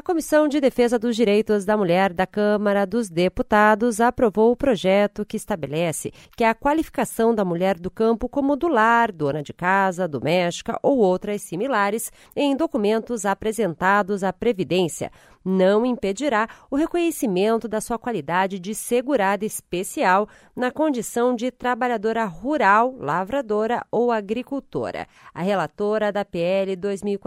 Comissão de Defesa dos Direitos da Mulher da Câmara dos Deputados aprovou o projeto que estabelece que a qualificação da mulher do campo como do lar, dona de casa, doméstica ou outras similares em documentos apresentados à Previdência não impedirá o reconhecimento da sua qualidade de segurada especial na condição de trabalhadora rural, lavradora ou agricultora. A relatora da PL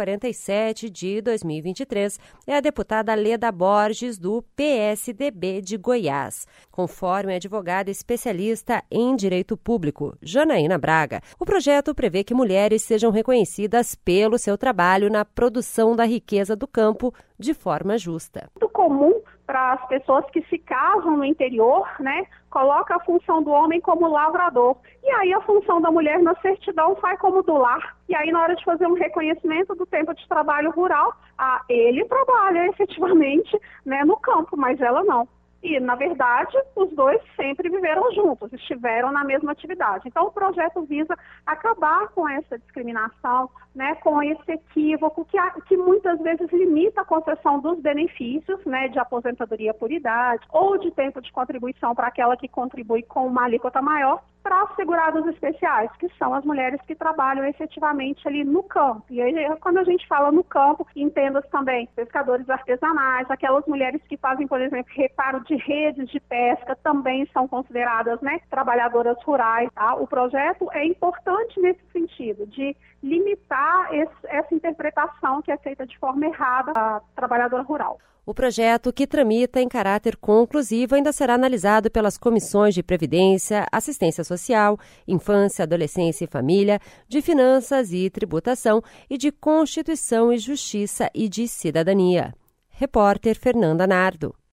2047 de 2023 é a deputada Leda Borges, do PSDB de Goiás. Conforme a advogada especialista em direito público, Janaína Braga, o projeto prevê que mulheres sejam reconhecidas pelo seu trabalho na produção da riqueza do campo de forma justa. Muito comum para as pessoas que se casam no interior, coloca a função do homem como lavrador. E aí a função da mulher na certidão sai como do lar. E aí na hora de fazer um reconhecimento do tempo de trabalho rural, ele trabalha efetivamente no campo, mas ela não. E, na verdade, os dois sempre viveram juntos, estiveram na mesma atividade. Então, o projeto visa acabar com essa discriminação, com esse equívoco que muitas vezes limita a concessão dos benefícios, de aposentadoria por idade ou de tempo de contribuição para aquela que contribui com uma alíquota maior, para os segurados especiais, que são as mulheres que trabalham efetivamente ali no campo. E aí, quando a gente fala no campo, entenda-se também pescadores artesanais, aquelas mulheres que fazem, por exemplo, reparo de redes de pesca, também são consideradas trabalhadoras rurais. Tá? O projeto é importante nesse sentido, de limitar essa interpretação que é feita de forma errada à trabalhadora rural. O projeto, que tramita em caráter conclusivo, ainda será analisado pelas comissões de Previdência, Assistência Social, Infância, Adolescência e Família, de Finanças e Tributação e de Constituição e Justiça e de Cidadania. Repórter Fernanda Nardo.